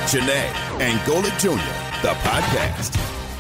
Janae and Golic Jr., the podcast.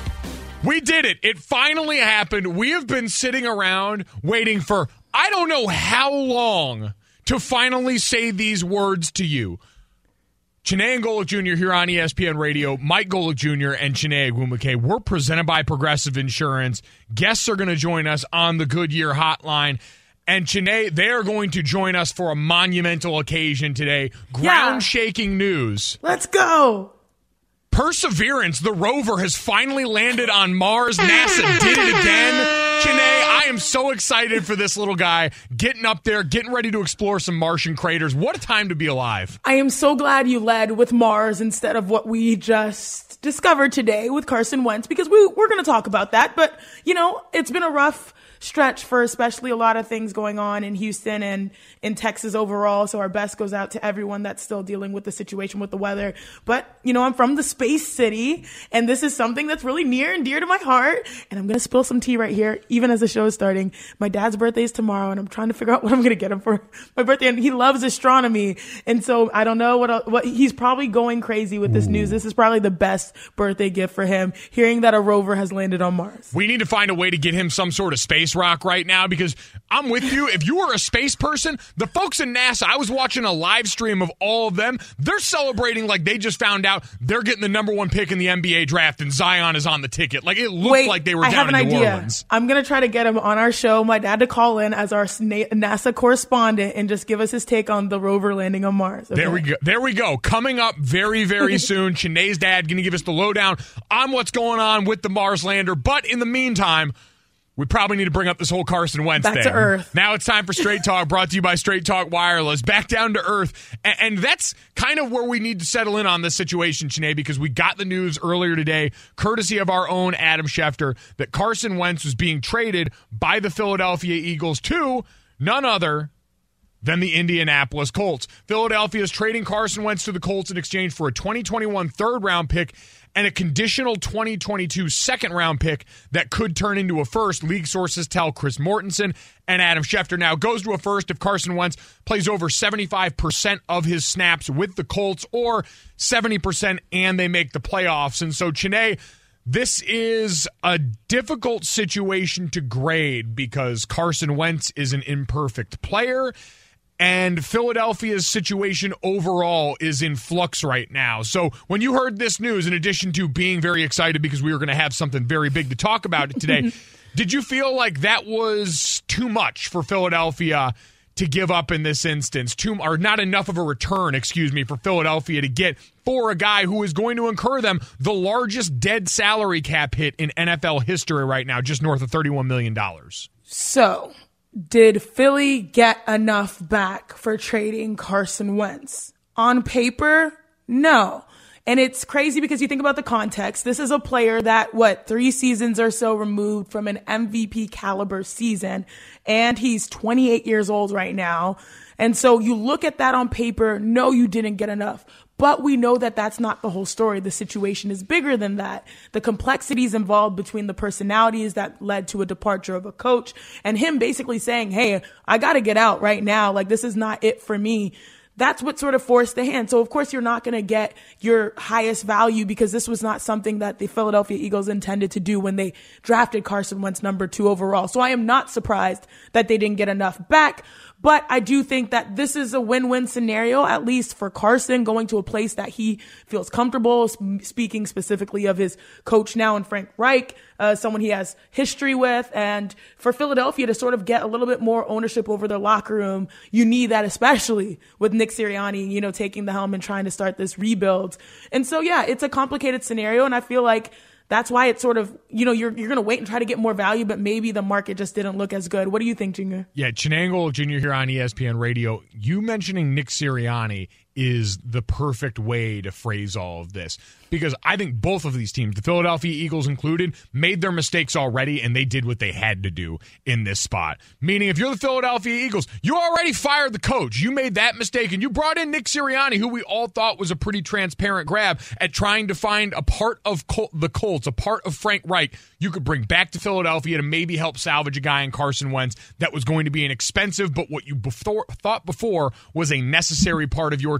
We did it. It finally happened. We have been sitting around waiting for I don't know how long to finally say these words to you. Janae and Golic Jr. here on ESPN Radio. Mike Golic Jr. and Janae Agwumake. We're presented by Progressive Insurance. Guests are going to join us on the Goodyear Hotline. And Janae, they are going to join us for a monumental occasion today. Ground-shaking news. Let's go. Perseverance, the rover, has finally landed on Mars. NASA did it again. Janae, I am so excited for this little guy getting up there, getting ready to explore some Martian craters. What a time to be alive. I am so glad you led with Mars instead of what we just discovered today with Carson Wentz, because we're going to talk about that. But, you know, it's been a rough stretch for especially a lot of things going on in Houston and in Texas overall. So our best goes out to everyone that's still dealing with the situation with the weather. But, you know, I'm from the space city, and this is something that's really near and dear to my heart. And I'm going to spill some tea right here, even as the show is starting. My dad's birthday is tomorrow, and I'm trying to figure out what I'm going to get him for my birthday. And he loves astronomy. And so I don't know what he's probably going crazy with this news. This is probably the best birthday gift for him, hearing that a rover has landed on Mars. We need to find a way to get him some sort of space rock right now, because I'm with you. If you were a space person, the folks in NASA, I was watching a live stream of all of them. They're celebrating like they just found out they're getting the number one pick in the NBA draft and Zion is on the ticket. Like it looked like they were down in New Orleans. I'm going to try to get him on our show, my dad, to call in as our NASA correspondent and just give us his take on the rover landing on Mars. Okay? There we go. Coming up very, very soon, Janae's dad going to give us the lowdown on what's going on with the Mars lander. But in the meantime, we probably need to bring up this whole Carson Wentz thing. Back to earth. Now it's time for Straight Talk, brought to you by Straight Talk Wireless. Back down to earth. And that's kind of where we need to settle in on this situation, Janae, because we got the news earlier today, courtesy of our own Adam Schefter, that Carson Wentz was being traded by the Philadelphia Eagles to none other than the Indianapolis Colts. Philadelphia is trading Carson Wentz to the Colts in exchange for a 2021 third-round pick and a conditional 2022 second-round pick that could turn into a first, league sources tell Chris Mortensen and Adam Schefter. Now, goes to a first if Carson Wentz plays over 75% of his snaps with the Colts, or 70% and they make the playoffs. And so, Janae, this is a difficult situation to grade because Carson Wentz is an imperfect player, and Philadelphia's situation overall is in flux right now. So when you heard this news, in addition to being very excited because we were going to have something very big to talk about today, did you feel like that was too much for Philadelphia to give up in this instance? Or not enough of a return, for Philadelphia to get for a guy who is going to incur them the largest dead salary cap hit in NFL history right now, just north of $31 million? So, did Philly get enough back for trading Carson Wentz? On paper, no. And it's crazy because you think about the context. This is a player that, 3 seasons or so removed from an MVP caliber season, and he's 28 years old right now. And so you look at that on paper, no, you didn't get enough. But we know that that's not the whole story. The situation is bigger than that. The complexities involved between the personalities that led to a departure of a coach and him basically saying, hey, I got to get out right now. Like, this is not it for me. That's what sort of forced the hand. So, of course, you're not going to get your highest value because this was not something that the Philadelphia Eagles intended to do when they drafted Carson Wentz number 2 overall. So I am not surprised that they didn't get enough back. But I do think that this is a win-win scenario, at least for Carson, going to a place that he feels comfortable, speaking specifically of his coach now in Frank Reich, someone he has history with. And for Philadelphia to sort of get a little bit more ownership over their locker room, you need that, especially with Nick Sirianni, taking the helm and trying to start this rebuild. And so, yeah, it's a complicated scenario. And I feel like that's why it's sort of, you're going to wait and try to get more value, but maybe the market just didn't look as good. What do you think, Junior? Yeah, Chenangle Jr. here on ESPN Radio. You mentioning Nick Sirianni is the perfect way to phrase all of this, because I think both of these teams, the Philadelphia Eagles included, made their mistakes already, and they did what they had to do in this spot. Meaning, if you're the Philadelphia Eagles, you already fired the coach. You made that mistake, and you brought in Nick Sirianni, who we all thought was a pretty transparent grab at trying to find a part of the Colts, a part of Frank Reich you could bring back to Philadelphia to maybe help salvage a guy in Carson Wentz that was going to be an expensive, but what you thought before was a necessary part of your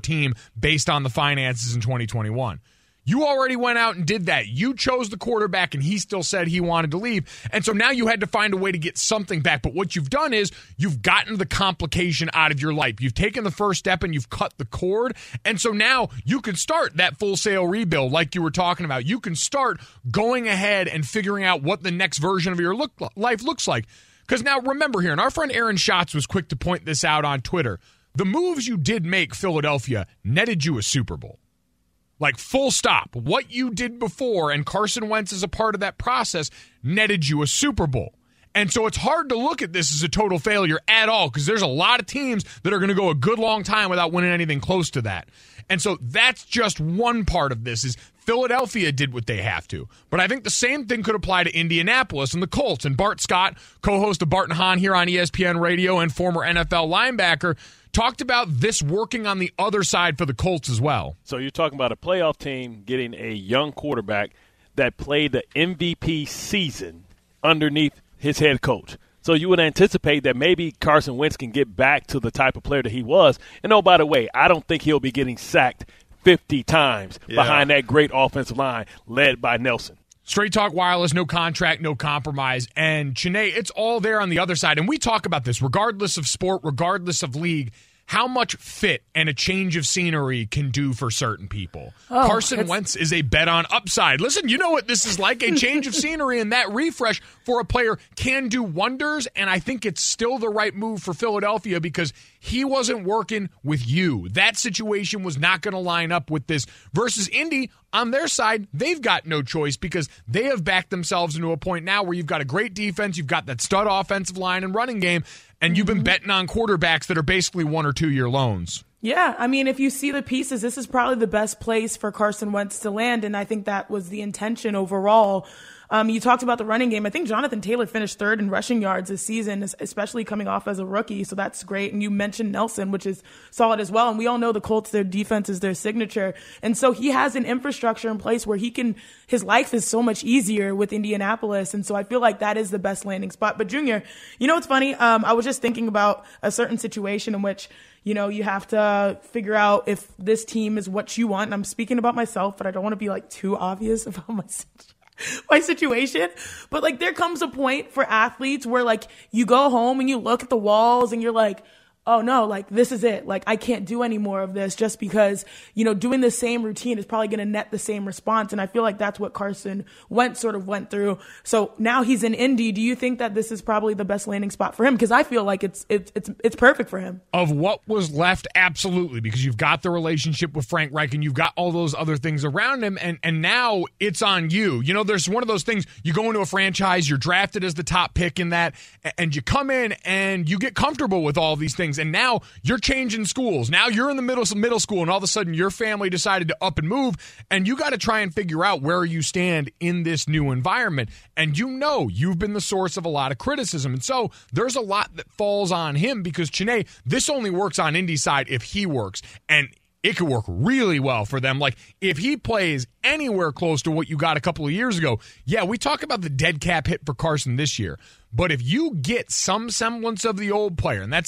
team based on the finances in 2021. You already went out and did that. You chose the quarterback, and he still said he wanted to leave. And so now you had to find a way to get something back. But what you've done is you've gotten the complication out of your life. You've taken the first step, and you've cut the cord. And so now you can start that full sail rebuild like you were talking about. You can start going ahead and figuring out what the next version of your life looks like. Because now remember here, and our friend Aaron Schatz was quick to point this out on Twitter, the moves you did make Philadelphia netted you a Super Bowl. Like, full stop. What you did before, and Carson Wentz is a part of that process, netted you a Super Bowl. And so it's hard to look at this as a total failure at all, because there's a lot of teams that are going to go a good long time without winning anything close to that. And so that's just one part of this, is Philadelphia did what they have to. But I think the same thing could apply to Indianapolis and the Colts. And Bart Scott, co-host of Bart and Hahn here on ESPN Radio and former NFL linebacker, talked about this working on the other side for the Colts as well. So you're talking about a playoff team getting a young quarterback that played the MVP season underneath his head coach. So you would anticipate that maybe Carson Wentz can get back to the type of player that he was. And oh, by the way, I don't think he'll be getting sacked 50 times behind that great offensive line led by Nelson. Straight Talk Wireless, no contract, no compromise. And, Chiney, it's all there on the other side. And we talk about this, regardless of sport, regardless of league, how much fit and a change of scenery can do for certain people. Carson Wentz is a bet on upside. Listen, you know what this is like. A change of scenery and that refresh for a player can do wonders, and I think it's still the right move for Philadelphia because he wasn't working with you. That situation was not going to line up with this. Versus Indy, on their side, they've got no choice because they have backed themselves into a point now where you've got a great defense, you've got that stud offensive line and running game, and you've been betting on quarterbacks that are basically 1 or 2 year loans. Yeah, I mean, if you see the pieces, this is probably the best place for Carson Wentz to land, and I think that was the intention overall. You talked about the running game. I think Jonathan Taylor finished 3rd in rushing yards this season, especially coming off as a rookie, so that's great. And you mentioned Nelson, which is solid as well. And we all know the Colts, their defense is their signature. And so he has an infrastructure in place where his life is so much easier with Indianapolis. And so I feel like that is the best landing spot. But Junior, you know what's funny? I was just thinking about a certain situation in which, you know, you have to figure out if this team is what you want. And I'm speaking about myself, but I don't want to be like too obvious about my situation. But like there comes a point for athletes where like you go home and you look at the walls and you're like, oh no, like this is it. Like I can't do any more of this just because, you know, doing the same routine is probably going to net the same response. And I feel like that's what Carson Wentz sort of went through. So now he's in Indy. Do you think that this is probably the best landing spot for him? Because I feel like it's perfect for him. Of what was left, absolutely, because you've got the relationship with Frank Reich and you've got all those other things around him, and now it's on you. You know, there's one of those things, you go into a franchise, you're drafted as the top pick in that, and you come in and you get comfortable with all these things. And now you're changing schools. Now you're in the middle school, and all of a sudden your family decided to up and move, and you got to try and figure out where you stand in this new environment. And you know you've been the source of a lot of criticism. And so there's a lot that falls on him because, Chiney, this only works on Indy's side if he works. And it could work really well for them. Like, if he plays anywhere close to what you got a couple of years ago, yeah, we talk about the dead cap hit for Carson this year. But if you get some semblance of the old player, and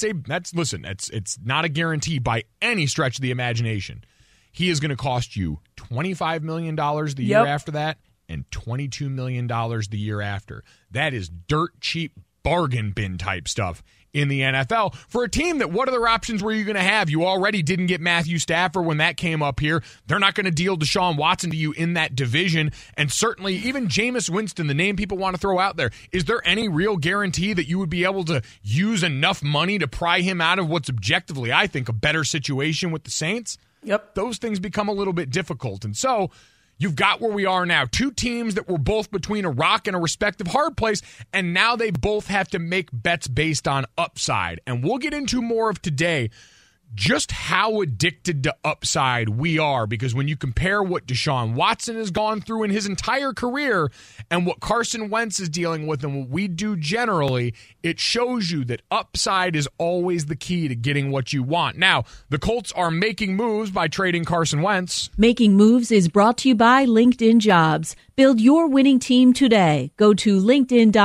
it's not a guarantee by any stretch of the imagination, he is going to cost you $25 million the year after that and $22 million the year after. That is dirt cheap bargain bin type stuff in the NFL for a team that what other options were you going to have? You already didn't get Matthew Stafford when that came up here. They're not going to deal Deshaun Watson to you in that division. And certainly even Jameis Winston, the name people want to throw out there, is there any real guarantee that you would be able to use enough money to pry him out of what's objectively, I think, a better situation with the Saints? Yep. Those things become a little bit difficult. And so you've got where we are now. Two teams that were both between a rock and a respective hard place, and now they both have to make bets based on upside. And we'll get into more of today just how addicted to upside we are, because when you compare what Deshaun Watson has gone through in his entire career and what Carson Wentz is dealing with and what we do generally, it shows you that upside is always the key to getting what you want. Now, the Colts are making moves by trading Carson Wentz. Making Moves is brought to you by LinkedIn Jobs. Build your winning team today. Go to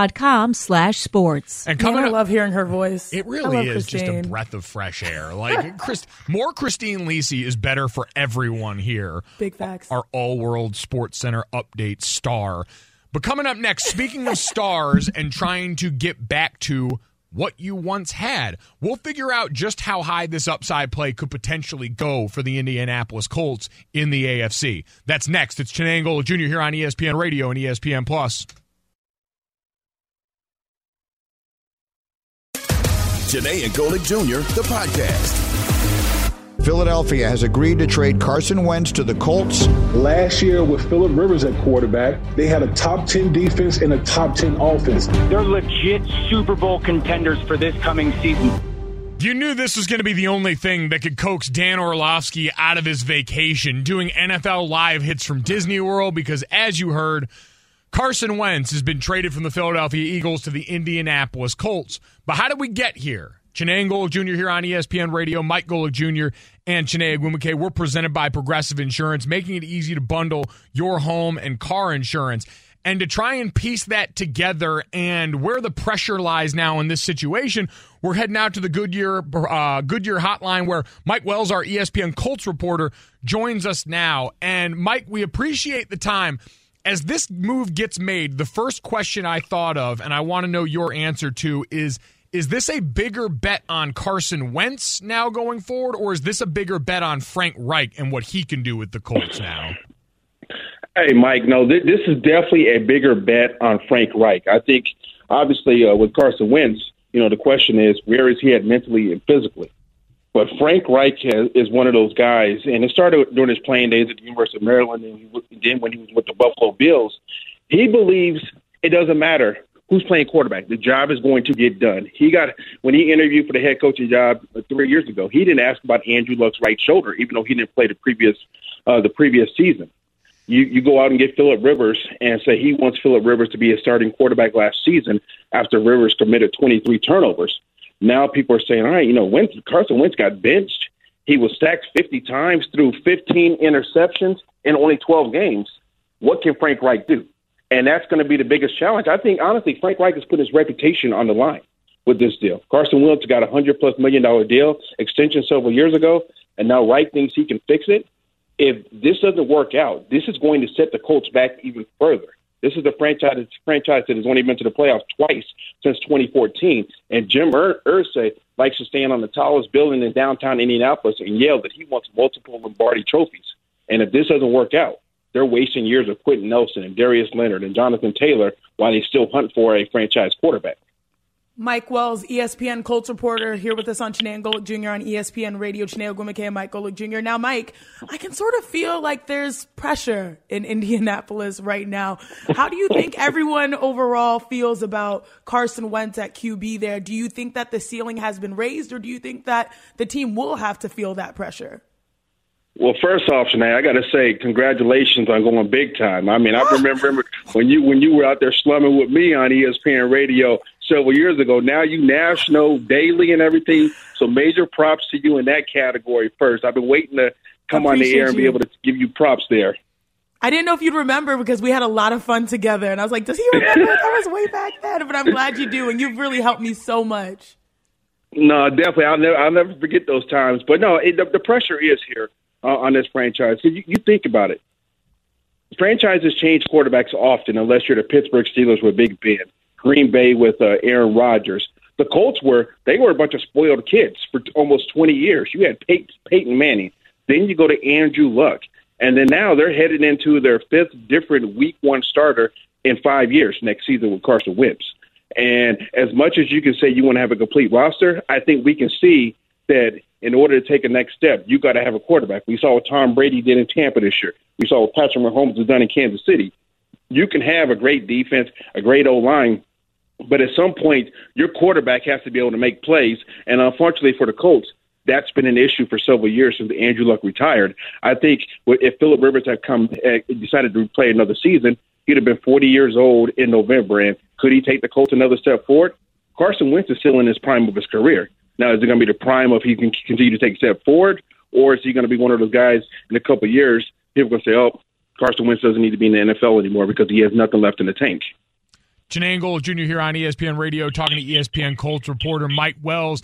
linkedin.com/sports. And I love hearing her voice. It really is Christine. just a breath of fresh air. Like, More Christine Lisi is better for everyone here. Big facts. Our all-world Sports Center update star. But coming up next, speaking of stars and trying to get back to what you once had, we'll figure out just how high this upside play could potentially go for the Indianapolis Colts in the AFC. That's next. It's Chiney and Golic Jr. here on ESPN Radio and ESPN Plus. Chiney and Golic Jr., the podcast. Philadelphia has agreed to trade Carson Wentz to the Colts. Last year with Phillip Rivers at quarterback, they had a top 10 defense and a top 10 offense. They're legit Super Bowl contenders for this coming season. You knew this was going to be the only thing that could coax Dan Orlovsky out of his vacation, doing NFL live hits from Disney World, because as you heard, Carson Wentz has been traded from the Philadelphia Eagles to the Indianapolis Colts. But how did we get here? Chiney and Golic Jr. here on ESPN Radio, Mike Golic Jr. and Chiney Agwumike. We're presented by Progressive Insurance, making it easy to bundle your home and car insurance. And to try and piece that together and where the pressure lies now in this situation, we're heading out to the Goodyear hotline where Mike Wells, our ESPN Colts reporter, joins us now. And Mike, we appreciate the time. As this move gets made, the first question I thought of, and I want to know your answer to, is this a bigger bet on Carson Wentz now going forward, or is this a bigger bet on Frank Reich and what he can do with the Colts now? Hey, Mike, no, this is definitely a bigger bet on Frank Reich. I think, obviously, with Carson Wentz, the question is, where is he at mentally and physically? But Frank Reich is one of those guys, and it started during his playing days at the University of Maryland, and then when he was with the Buffalo Bills. He believes it doesn't matter who's playing quarterback. The job is going to get done. When he interviewed for the head coaching job 3 years ago, he didn't ask about Andrew Luck's right shoulder, even though he didn't play the previous season. You go out and get Phillip Rivers and say he wants Phillip Rivers to be a starting quarterback last season after Rivers committed 23 turnovers. Now people are saying, all right, Carson Wentz got benched. He was sacked 50 times, threw 15 interceptions in only 12 games. What can Frank Reich do? And that's going to be the biggest challenge. I think, honestly, Frank Reich has put his reputation on the line with this deal. Carson Wentz got a $100+ million deal extension several years ago, and now Reich thinks he can fix it. If this doesn't work out, this is going to set the Colts back even further. This is the franchise that has only been to the playoffs twice since 2014. And Jim Irsay likes to stand on the tallest building in downtown Indianapolis and yell that he wants multiple Lombardi trophies. And if this doesn't work out, they're wasting years of Quentin Nelson and Darius Leonard and Jonathan Taylor while they still hunt for a franchise quarterback. Mike Wells, ESPN Colts reporter, here with us on Chiney and Golic Jr. on ESPN Radio. Chiney Agwumike and Mike Golic Jr. Now, Mike, I can sort of feel like there's pressure in Indianapolis right now. How do you think everyone overall feels about Carson Wentz at QB there? Do you think that the ceiling has been raised, or do you think that the team will have to feel that pressure? Well, first off, Shanae, I got to say congratulations on going big time. I mean, I remember when you were out there slumming with me on ESPN Radio several years ago. Now you national, daily, and everything. So major props to you in that category first. I've been waiting to come on the air and be able to give you props there. I didn't know if you'd remember because we had a lot of fun together. And I was like, does he remember? That was way back then. But I'm glad you do. And you've really helped me so much. No, definitely. I'll never forget those times. But no, the pressure is here on this franchise. So you think about it. Franchises change quarterbacks often unless you're the Pittsburgh Steelers with Big Ben, Green Bay with Aaron Rodgers. The Colts were a bunch of spoiled kids for almost 20 years. You had Peyton Manning. Then you go to Andrew Luck. And then now they're headed into their fifth different week one starter in 5 years next season with Carson Wentz. And as much as you can say you want to have a complete roster, I think we can see that in order to take a next step, you got to have a quarterback. We saw what Tom Brady did in Tampa this year. We saw what Patrick Mahomes has done in Kansas City. You can have a great defense, a great O-line, but at some point, your quarterback has to be able to make plays. And unfortunately for the Colts, that's been an issue for several years since Andrew Luck retired. I think if Phillip Rivers had decided to play another season, he'd have been 40 years old in November. And could he take the Colts another step forward? Carson Wentz is still in his prime of his career. Now, is it going to be the prime of he can continue to take a step forward, or is he going to be one of those guys in a couple of years, people are going to say, oh, Carson Wentz doesn't need to be in the NFL anymore because he has nothing left in the tank. Chiney and Golic Jr. here on ESPN Radio talking to ESPN Colts reporter Mike Wells.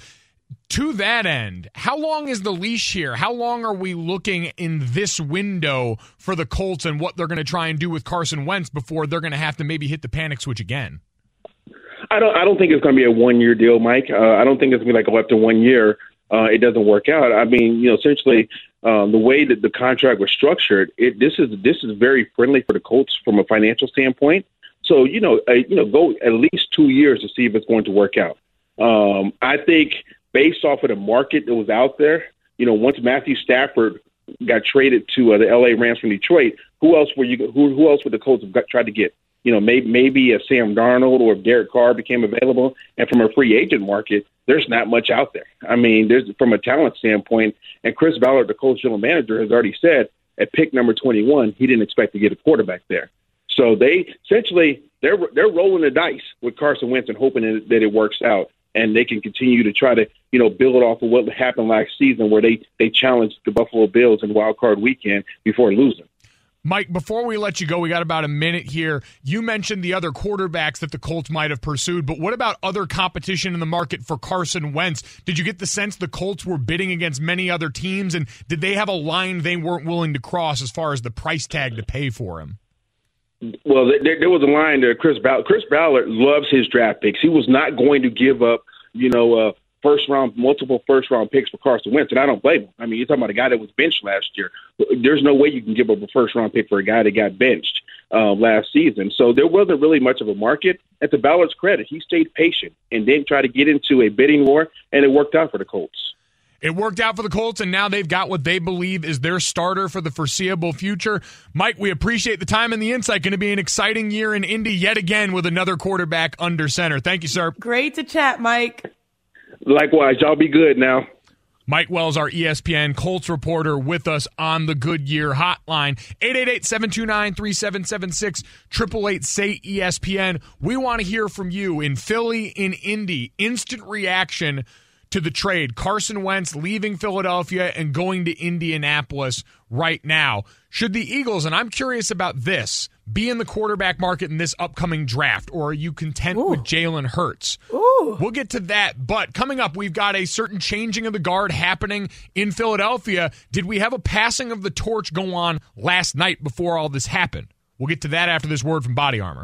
To that end, how long is the leash here? How long are we looking in this window for the Colts and what they're going to try and do with Carson Wentz before they're going to have to maybe hit the panic switch again? I don't think it's going to be a 1-year deal, Mike. I don't think it's going to go after 1 year. It doesn't work out. I mean, essentially, the way that the contract was structured, this is very friendly for the Colts from a financial standpoint. So, go at least 2 years to see if it's going to work out. I think based off of the market that was out there, once Matthew Stafford got traded to the LA Rams from Detroit, who else would the Colts have tried to get? Maybe if Sam Darnold or if Derek Carr became available. And from a free agent market, there's not much out there. I mean, there's from a talent standpoint, and Chris Ballard, the Colts general manager, has already said at pick number 21, he didn't expect to get a quarterback there. So they're rolling the dice with Carson Wentz and hoping that it works out. And they can continue to try to, build off of what happened last season where they challenged the Buffalo Bills in Wild Card Weekend before losing. Mike, before we let you go, we got about a minute here. You mentioned the other quarterbacks that the Colts might have pursued, but what about other competition in the market for Carson Wentz? Did you get the sense the Colts were bidding against many other teams, and did they have a line they weren't willing to cross as far as the price tag to pay for him? Well, there was a line there. Chris Ballard loves his draft picks. He was not going to give up, multiple first-round picks for Carson Wentz, and I don't blame him. I mean, you're talking about a guy that was benched last year. There's no way you can give up a first-round pick for a guy that got benched last season. So there wasn't really much of a market. And to Ballard's credit, he stayed patient and didn't try to get into a bidding war, and it worked out for the Colts. It worked out for the Colts, and now they've got what they believe is their starter for the foreseeable future. Mike, we appreciate the time and the insight. Going to be an exciting year in Indy yet again with another quarterback under center. Thank you, sir. Great to chat, Mike. Likewise. Y'all be good now. Mike Wells, our ESPN Colts reporter, with us on the Goodyear hotline. 888-729-3776, 888-SAY-ESPN. We want to hear from you in Philly, in Indy. Instant reaction to the trade. Carson Wentz leaving Philadelphia and going to Indianapolis right now. Should the Eagles, and I'm curious about this, be in the quarterback market in this upcoming draft, or are you content with Jalen Hurts? We'll get to that, but coming up, we've got a certain changing of the guard happening in Philadelphia. Did we have a passing of the torch go on last night before all this happened? We'll get to that after this word from Body Armor.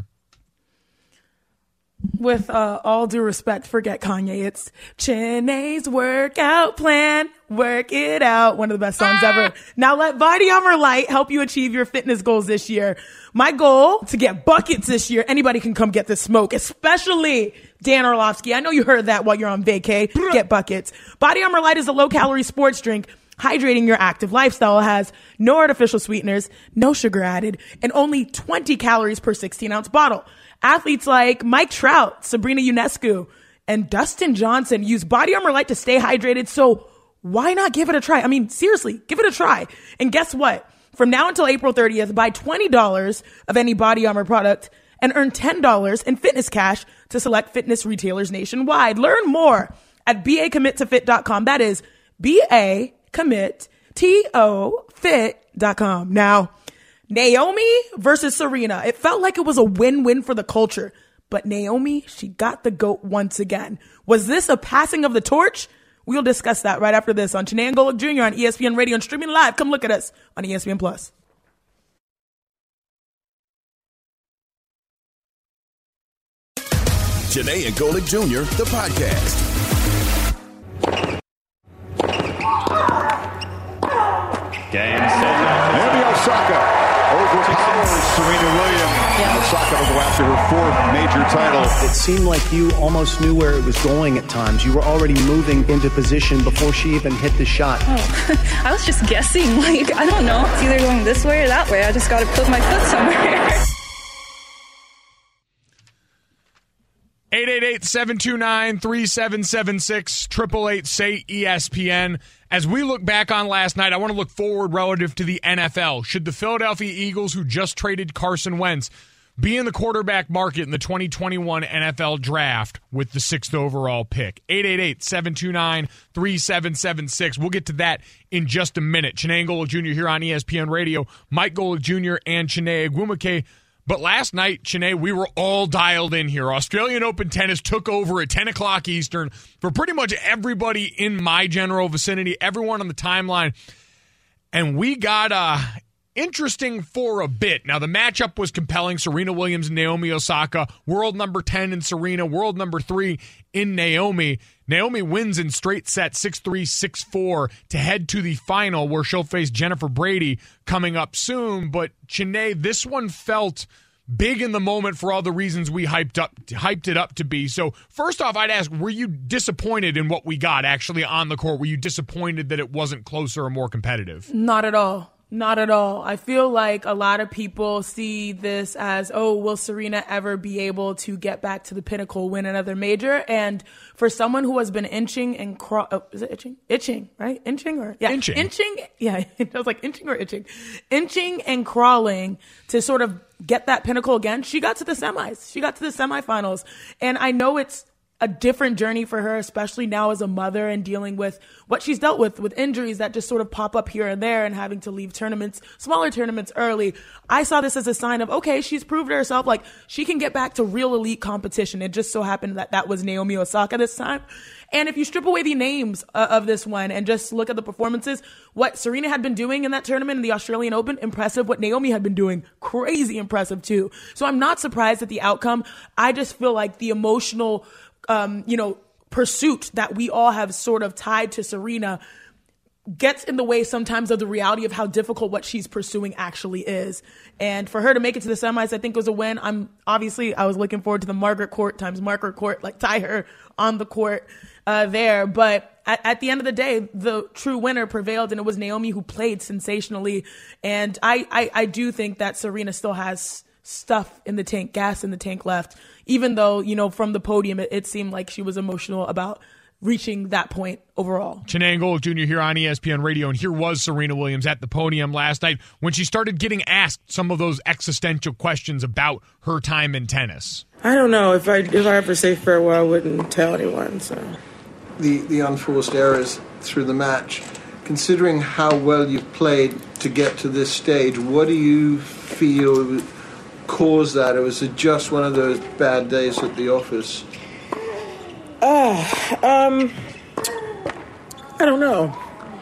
With all due respect, forget Kanye. It's Chiney's workout plan. Work it out. One of the best songs ever. Now let Body Armor Light help you achieve your fitness goals this year. My goal, to get buckets this year. Anybody can come get this smoke, especially Dan Orlovsky. I know you heard that while you're on vacay. Get buckets. Body Armor Light is a low-calorie sports drink hydrating your active lifestyle. It has no artificial sweeteners, no sugar added, and only 20 calories per 16-ounce bottle. Athletes like Mike Trout, Sabrina Ionescu, and Dustin Johnson use Body Armor Light to stay hydrated, so why not give it a try? I mean, seriously, give it a try. And guess what? From now until April 30th, buy $20 of any Body Armor product and earn $10 in fitness cash to select fitness retailers nationwide. Learn more at BACommitToFit.com. That is BACommitToFit.com. Now, Naomi versus Serena. It felt like it was a win-win for the culture. But Naomi, she got the GOAT once again. Was this a passing of the torch? We'll discuss that right after this on Chiney and Golic Jr. on ESPN Radio and streaming live. Come look at us on ESPN+. Chiney and Golic Jr., the podcast. Game set. Naomi Osaka overpowers Serena Williams. Osaka will go after her fourth major title. It seemed like you almost knew where it was going at times. You were already moving into position before she even hit the shot. Oh, I was just guessing. I don't know. It's either going this way or that way. I just got to put my foot somewhere. 888-729-3776, 888-SAY-ESPN. As we look back on last night, I want to look forward relative to the NFL. Should the Philadelphia Eagles, who just traded Carson Wentz, be in the quarterback market in the 2021 NFL Draft with the 6th overall pick? 888-729-3776. We'll get to that in just a minute. Chiney and Golic Jr. here on ESPN Radio. Mike Golic Jr. and Chiney Ogwumike. But last night, Chiney, we were all dialed in here. Australian Open tennis took over at 10 o'clock Eastern for pretty much everybody in my general vicinity, everyone on the timeline. And we got interesting for a bit. Now, the matchup was compelling. Serena Williams and Naomi Osaka, world number 10 in Serena, world number 3 in Naomi. Naomi wins in straight sets 6-3, 6-4 to head to the final where she'll face Jennifer Brady coming up soon. But, Chiney, this one felt big in the moment for all the reasons we hyped it up to be. So, first off, I'd ask, were you disappointed in what we got actually on the court? Were you disappointed that it wasn't closer or more competitive? Not at all. Not at all. I feel like a lot of people see this as, oh, will Serena ever be able to get back to the pinnacle, win another major? And for someone who has been inching and is it itching? Itching, right? Inching or yeah, inching. Yeah, I was like inching or itching, inching and crawling to sort of get that pinnacle again. She got to the semis. She got to the semifinals, and I know it's a different journey for her, especially now as a mother and dealing with what she's dealt with injuries that just sort of pop up here and there and having to leave tournaments, smaller tournaments early. I saw this as a sign of, okay, she's proved herself, like she can get back to real elite competition. It just so happened that was Naomi Osaka this time. And if you strip away the names of this one and just look at the performances, what Serena had been doing in that tournament in the Australian Open, impressive. What Naomi had been doing, crazy impressive too. So I'm not surprised at the outcome. I just feel like the emotional pursuit that we all have sort of tied to Serena gets in the way sometimes of the reality of how difficult what she's pursuing actually is. And for her to make it to the semis, I think was a win. I was looking forward to the Margaret Court times Margaret Court, like tie her on the court there. But at the end of the day, the true winner prevailed, and it was Naomi who played sensationally. And I do think that Serena still has stuff in the tank, gas in the tank left, even though, from the podium, it seemed like she was emotional about reaching that point overall. Chiney Golic Jr. here on ESPN Radio, and here was Serena Williams at the podium last night when she started getting asked some of those existential questions about her time in tennis. I don't know. If I ever say farewell, I wouldn't tell anyone. So the unforced errors through the match, considering how well you've played to get to this stage, what do you feel caused that? Or was it just one of those bad days at the office? I don't know.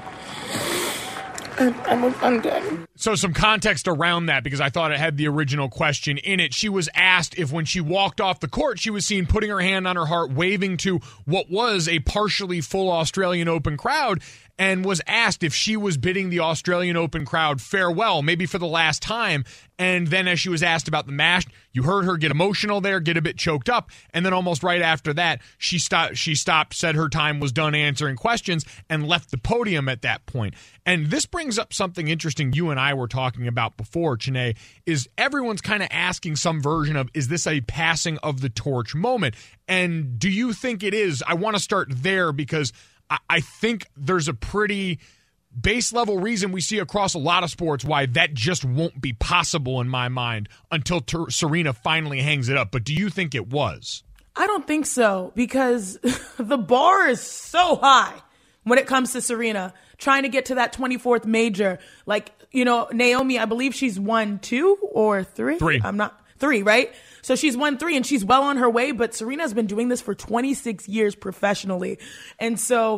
I'm done. So some context around that, because I thought it had the original question in it. She was asked if when she walked off the court, she was seen putting her hand on her heart, waving to what was a partially full Australian Open crowd, and was asked if she was bidding the Australian Open crowd farewell, maybe for the last time. And then as she was asked about the match, you heard her get emotional there, get a bit choked up, and then almost right after that, she stopped, said her time was done answering questions, and left the podium at that point. And this brings up something interesting you and I were talking about before, Chiney, is everyone's kind of asking some version of, is this a passing of the torch moment? And do you think it is? I want to start there because I think there's a pretty base level reason we see across a lot of sports why that just won't be possible in my mind until Serena finally hangs it up. But do you think it was? I don't think so, because the bar is so high when it comes to Serena trying to get to that 24th major. Like, Naomi, I believe she's won 2 or 3. 3. I'm not 3, right? So she's won 3 and she's well on her way, but Serena's been doing this for 26 years professionally. And so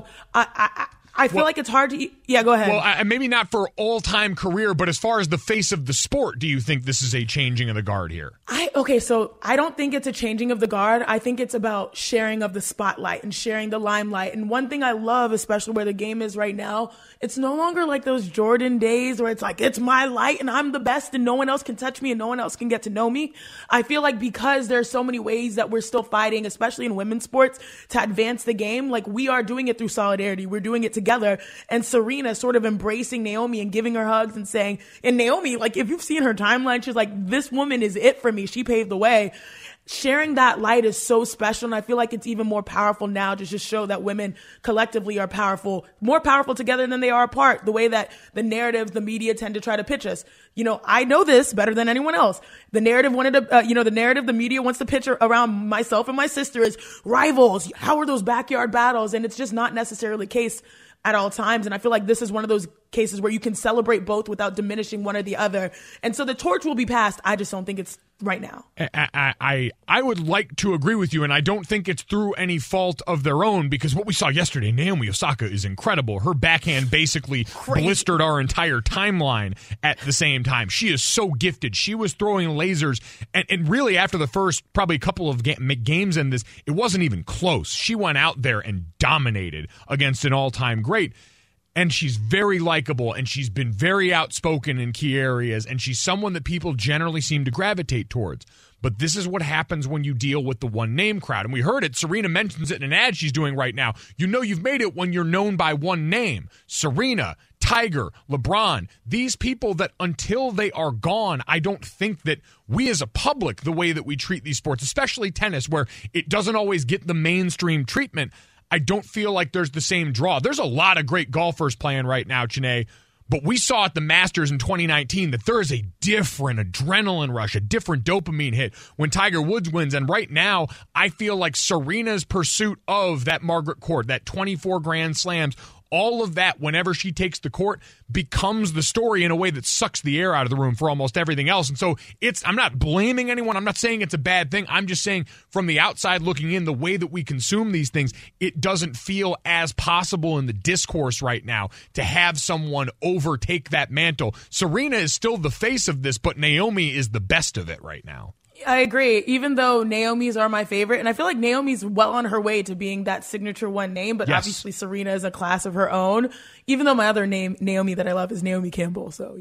I feel like it's hard to... Yeah, go ahead. Well, maybe not for all-time career, but as far as the face of the sport, do you think this is a changing of the guard here? So I don't think it's a changing of the guard. I think it's about sharing of the spotlight and sharing the limelight. And one thing I love, especially where the game is right now, it's no longer like those Jordan days where it's like, it's my light and I'm the best and no one else can touch me and no one else can get to know me. I feel like because there's so many ways that we're still fighting, especially in women's sports, to advance the game, like we are doing it through solidarity. We're doing it together. And Serena sort of embracing Naomi and giving her hugs and saying, and Naomi, like if you've seen her timeline, she's like, this woman is it for me. She paved the way. Sharing that light is so special, and I feel like it's even more powerful now to just show that women collectively are powerful, more powerful together than they are apart, the way that the narratives, the media tend to try to pitch us. I know this better than anyone else. The narrative the media wants to pitch around myself and my sister is rivals. How are those backyard battles? And it's just not necessarily the case at all times. And I feel like this is one of those cases where you can celebrate both without diminishing one or the other. And so the torch will be passed. I just don't think it's right now. I would like to agree with you, and I don't think it's through any fault of their own, because what we saw yesterday, Naomi Osaka is incredible. Her backhand basically blistered our entire timeline at the same time. She is so gifted. She was throwing lasers, and really after the first probably couple of games in this, it wasn't even close. She went out there and dominated against an all-time great. And she's very likable, and she's been very outspoken in key areas, and she's someone that people generally seem to gravitate towards. But this is what happens when you deal with the one-name crowd. And we heard it. Serena mentions it in an ad she's doing right now. You know you've made it when you're known by one name. Serena, Tiger, LeBron, these people that until they are gone, I don't think that we as a public, the way that we treat these sports, especially tennis, where it doesn't always get the mainstream treatment, I don't feel like there's the same draw. There's a lot of great golfers playing right now, Chiney, but we saw at the Masters in 2019 that there is a different adrenaline rush, a different dopamine hit when Tiger Woods wins. And right now, I feel like Serena's pursuit of that Margaret Court, that 24 Grand Slams, all of that, whenever she takes the court, becomes the story in a way that sucks the air out of the room for almost everything else. And so I'm not blaming anyone. I'm not saying it's a bad thing. I'm just saying from the outside looking in, the way that we consume these things, it doesn't feel as possible in the discourse right now to have someone overtake that mantle. Serena is still the face of this, but Naomi is the best of it right now. I agree, even though Naomi's are my favorite. And I feel like Naomi's well on her way to being that signature one name, but obviously Serena is a class of her own, even though my other name, Naomi, that I love is Naomi Campbell. So,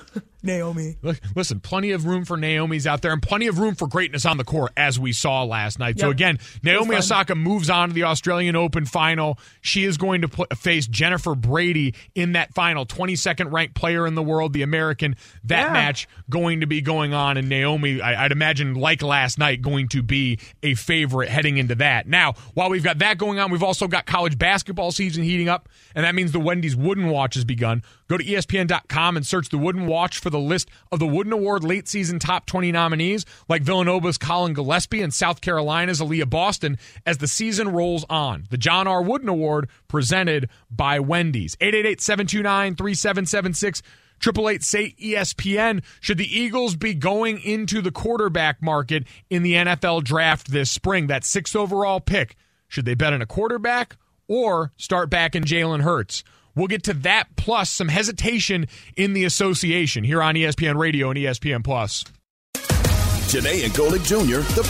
Naomi. Listen, plenty of room for Naomi's out there and plenty of room for greatness on the court, as we saw last night. Yep. So, again, Naomi Osaka moves on to the Australian Open final. She is going to face Jennifer Brady in that final, 22nd ranked player in the world, the American. That match going to be going on, and Naomi, I'd imagine, like last night, going to be a favorite heading into that. Now, while we've got that going on, we've also got college basketball season heating up, and that means the Wendy's Wooden Watch has begun. Go to ESPN.com and search the Wooden Watch for the list of the Wooden Award late season top 20 nominees, like Villanova's Colin Gillespie and South Carolina's Aaliyah Boston, as the season rolls on. The John R. Wooden Award presented by Wendy's. 888-729-3776. 888-SAY-ESPN. Should the Eagles be going into the quarterback market in the NFL draft this spring, that 6th overall pick? Should they bet on a quarterback or start back in Jalen Hurts? We'll get to that, plus some hesitation in the association here on ESPN Radio and ESPN+. Janae and Golick Jr., the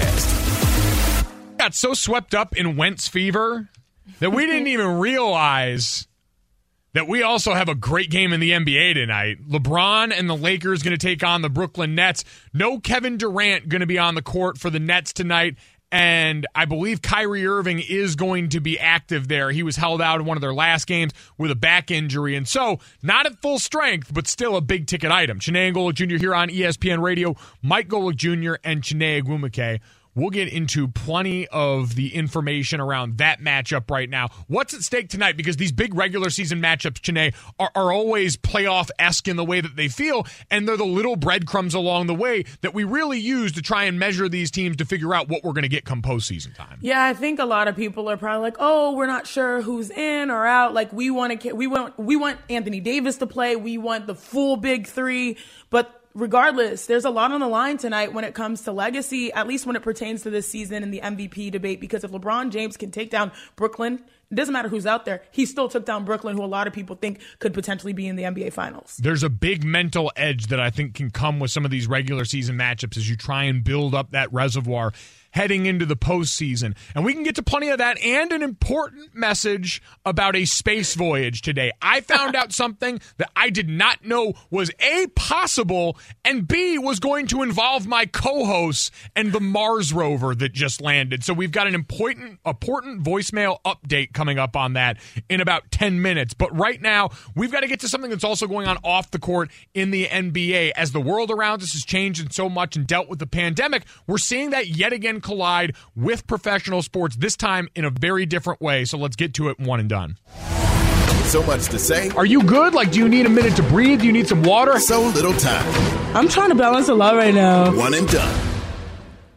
podcast. Got so swept up in Wentz fever that we didn't even realize that we also have a great game in the NBA tonight. LeBron and the Lakers going to take on the Brooklyn Nets. No Kevin Durant going to be on the court for the Nets tonight. And I believe Kyrie Irving is going to be active there. He was held out in one of their last games with a back injury. And so, not at full strength, but still a big-ticket item. Chiney and Golick Jr. here on ESPN Radio. Mike Golick Jr. and Chiney Agwumike. We'll get into plenty of the information around that matchup right now. What's at stake tonight? Because these big regular season matchups, Chiney, are always playoff-esque in the way that they feel, and they're the little breadcrumbs along the way that we really use to try and measure these teams to figure out what we're going to get come postseason time. Yeah, I think a lot of people are probably like, oh, we're not sure who's in or out. Like, we want Anthony Davis to play. We want the full big three. But regardless, there's a lot on the line tonight when it comes to legacy, at least when it pertains to this season and the MVP debate, because if LeBron James can take down Brooklyn, it doesn't matter who's out there. He still took down Brooklyn, who a lot of people think could potentially be in the NBA Finals. There's a big mental edge that I think can come with some of these regular season matchups as you try and build up that reservoir heading into the postseason. And we can get to plenty of that and an important message about a space voyage today. I found out something that I did not know was A, possible, and B, was going to involve my co-hosts and the Mars rover that just landed. So we've got an important voicemail update coming up on that in about 10 minutes. But right now, we've got to get to something that's also going on off the court in the NBA. As the world around us has changed so much and dealt with the pandemic, we're seeing that yet again collide with professional sports, this time in a very different way. So let's get to it, one and done. So much to say. Are you good? Like, do you need a minute to breathe? Do you need some water? So little time. I'm trying to balance a lot right now. One and done.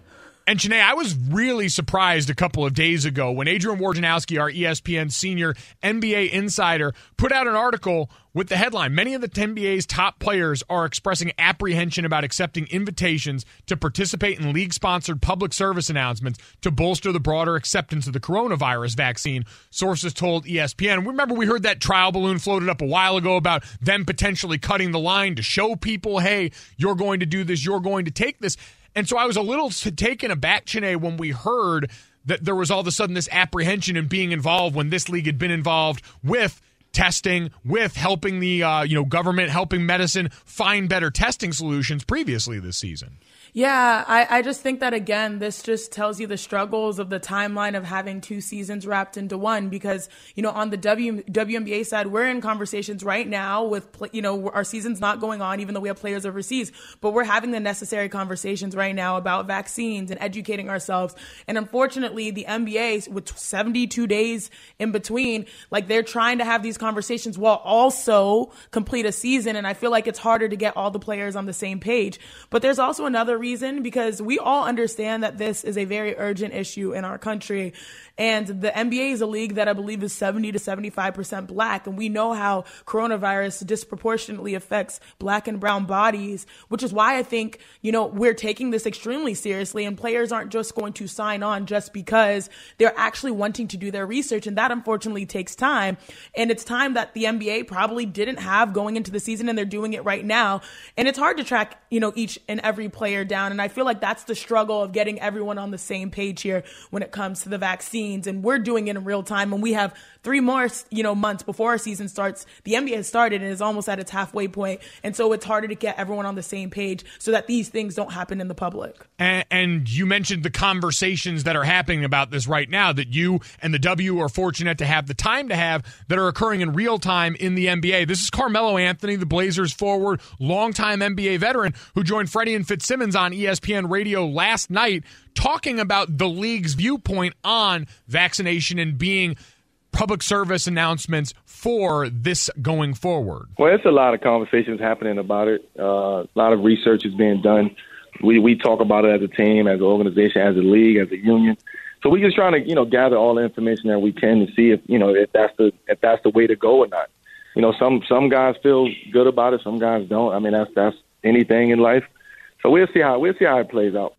And Chiney, I was really surprised a couple of days ago when Adrian Wojnarowski, our ESPN senior NBA insider, put out an article with the headline, many of the NBA's top players are expressing apprehension about accepting invitations to participate in league-sponsored public service announcements to bolster the broader acceptance of the coronavirus vaccine, sources told ESPN. Remember, we heard that trial balloon floated up a while ago about them potentially cutting the line to show people, hey, you're going to do this, you're going to take this. And so I was a little taken aback, Chiney, when we heard that there was all of a sudden this apprehension in being involved when this league had been involved with testing, with helping the government, helping medicine find better testing solutions previously this season. Yeah, I just think that, again, this just tells you the struggles of the timeline of having 2 seasons wrapped into one because, on the WNBA side, we're in conversations right now with, our season's not going on even though we have players overseas, but we're having the necessary conversations right now about vaccines and educating ourselves. And unfortunately, the NBA, with 72 days in between, they're trying to have these conversations while also complete a season. And I feel like it's harder to get all the players on the same page. But there's also another reason, because we all understand that this is a very urgent issue in our country. And the NBA is a league that I believe is 70 to 75% black. And we know how coronavirus disproportionately affects black and brown bodies, which is why I think, we're taking this extremely seriously. And players aren't just going to sign on just because they're actually wanting to do their research. And that unfortunately takes time. And it's time that the NBA probably didn't have going into the season, and they're doing it right now. And it's hard to track, each and every player down. And I feel like that's the struggle of getting everyone on the same page here when it comes to the vaccines. And we're doing it in real time. And we have 3 more, months before our season starts. The NBA has started and is almost at its halfway point. And so it's harder to get everyone on the same page so that these things don't happen in the public. And you mentioned the conversations that are happening about this right now that you and the W are fortunate to have the time to have that are occurring in real time in the NBA. This is Carmelo Anthony, the Blazers forward, longtime NBA veteran, who joined Freddie and Fitzsimmons on ESPN Radio last night talking about the league's viewpoint on vaccination and being public service announcements for this going forward. Well, it's a lot of conversations happening about it. A lot of research is being done. We talk about it as a team, as an organization, as a league, as a union. So we're just trying to, gather all the information that we can to see if that's the way to go or not. Some guys feel good about it, some guys don't. I mean, that's anything in life. So we'll see how it plays out.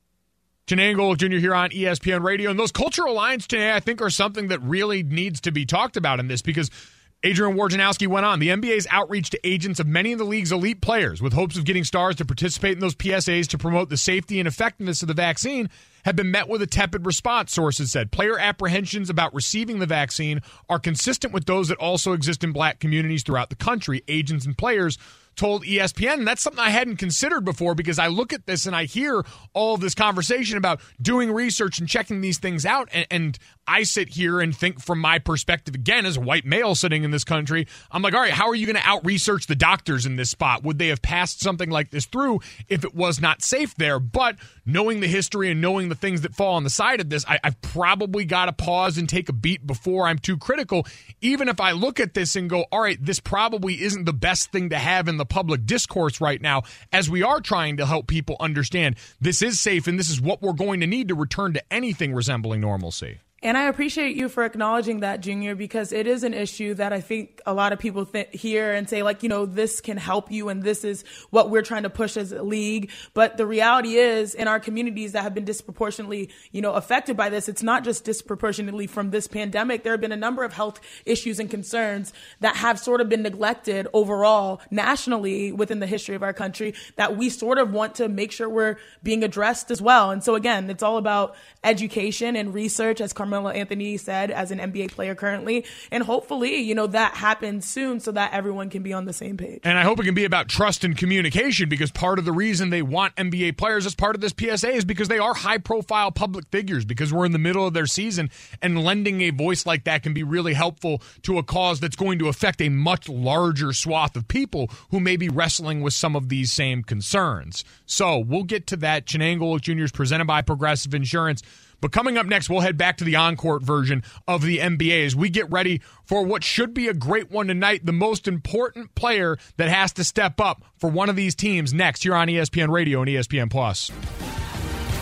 Chiney Angola Jr. here on ESPN Radio. And those cultural lines today, I think, are something that really needs to be talked about in this, because Adrian Wojnarowski went on. The NBA's outreach to agents of many of the league's elite players with hopes of getting stars to participate in those PSAs to promote the safety and effectiveness of the vaccine have been met with a tepid response, sources said. Player apprehensions about receiving the vaccine are consistent with those that also exist in black communities throughout the country, agents and players told ESPN. And that's something I hadn't considered before, because I look at this and I hear all of this conversation about doing research and checking these things out. And I sit here and think from my perspective, again, as a white male sitting in this country, I'm like, all right, how are you going to out-research the doctors in this spot? Would they have passed something like this through if it was not safe there? But knowing the history and knowing the things that fall on the side of this, I've probably got to pause and take a beat before I'm too critical, even if I look at this and go, all right, this probably isn't the best thing to have in the public discourse right now, as we are trying to help people understand this is safe and this is what we're going to need to return to anything resembling normalcy. And I appreciate you for acknowledging that, Junior, because it is an issue that I think a lot of people hear and say, this can help you and this is what we're trying to push as a league. But the reality is, in our communities that have been disproportionately, affected by this, it's not just disproportionately from this pandemic. There have been a number of health issues and concerns that have sort of been neglected overall nationally within the history of our country that we sort of want to make sure we're being addressed as well. And so, again, it's all about education and research, as Carmelo Anthony said, as an NBA player currently. And hopefully, that happens soon so that everyone can be on the same page. And I hope it can be about trust and communication, because part of the reason they want NBA players as part of this PSA is because they are high-profile public figures, because we're in the middle of their season, and lending a voice like that can be really helpful to a cause that's going to affect a much larger swath of people who may be wrestling with some of these same concerns. So we'll get to that. Chiney Angola Jr. is presented by Progressive Insurance. But coming up next, we'll head back to the on-court version of the NBA as we get ready for what should be a great one tonight. The most important player that has to step up for one of these teams next here on ESPN Radio and ESPN+.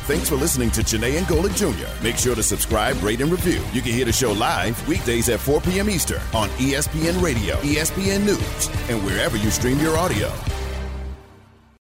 Thanks for listening to Janae and Golick Jr. Make sure to subscribe, rate, and review. You can hear the show live weekdays at 4 p.m. Eastern on ESPN Radio, ESPN News, and wherever you stream your audio.